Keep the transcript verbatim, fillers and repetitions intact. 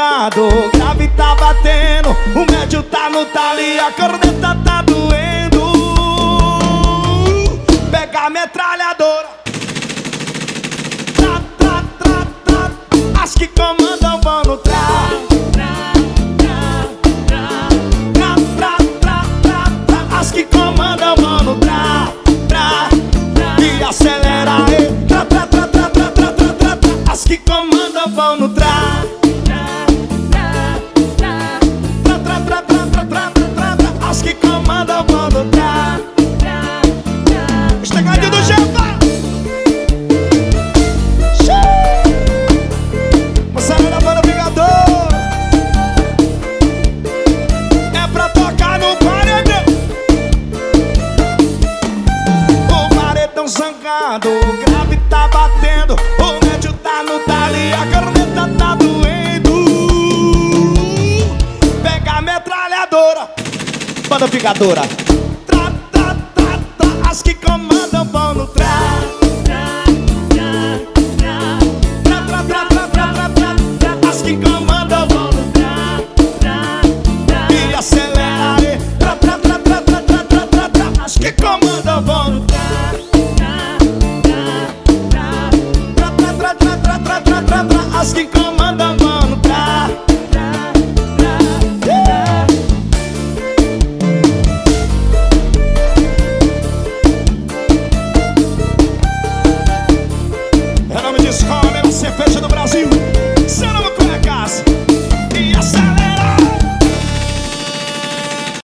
zangado, o grave tá batendo, o médio tá no talo e a corneta tá doendo. Pega a metralhadora, tra, tra, tra, tra. As que comandam vão no tra. As que comandam vão no tra, tra, e acelera aí, tra, tra, tra, tra, tra, tra, tra, tra, tra. As que comandam vão no tra, tra, tra, tra, tra, tra, tra, tra, tra, tra. As que comandam vão no tra, os tecladinhos do Jepa. Moçada da banda Vingador, é pra tocar no paredão. Zangado, o grave tá batendo, o médio tá no talo e a corneta tá doendo. Pega a metralhadora, banda Vingadora.